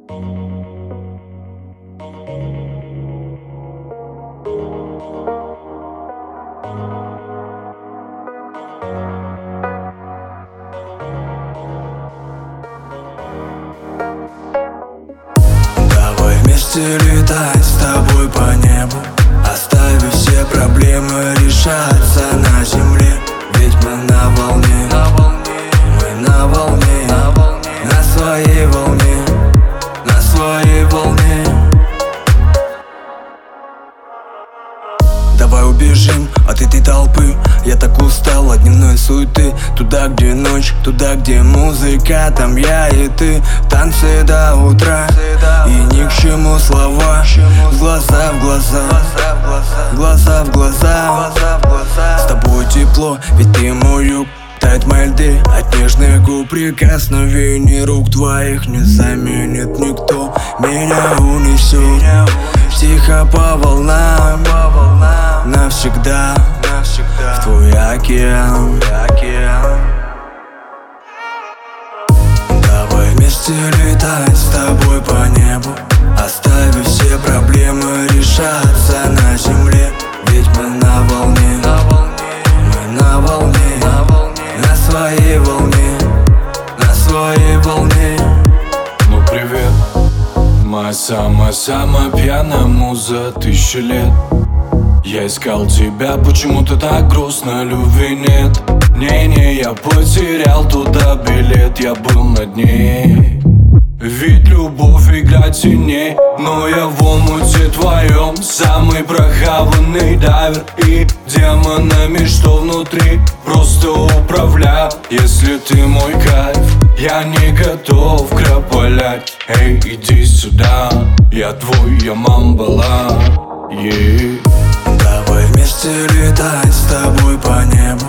Давай вместе летать с тобой по небу, оставив все проблемы решаться на земле. Ведь мы на волне, мы на волне, на своей волне, на своей волне. Давай убежим от этой толпы. Я так устал от дневной суеты. Туда, где ночь, туда, где музыка, там я и ты. Танцы до утра, и ни к чему слова. Глаза в глаза, глаза в глаза. С тобой тепло, ведь ты мой юг. Тают мои льды от нежных губ. Прикосновений рук твоих не заменит никто. Меня унесет тихо по волнам, навсегда в твой океан. Давай вместе летать с тобой по небу, оставив все проблемы решаться на земле. Ведь мы на волне, мы на волне, на своей волне, на своей волне. Ну привет, моя самая пьяная муза 1000 лет. Я искал тебя, почему-то так грустно, любви нет. Не-не, я потерял туда билет, я был над ней. Ведь любовь игра теней, но я в омуте твоем самый прохаванный дайвер. И демонами, что внутри, просто управляю. Если ты мой кайф, я не готов кропалять. Эй, иди сюда, я твой, я мамбала. Давай вместе летать с тобой по небу,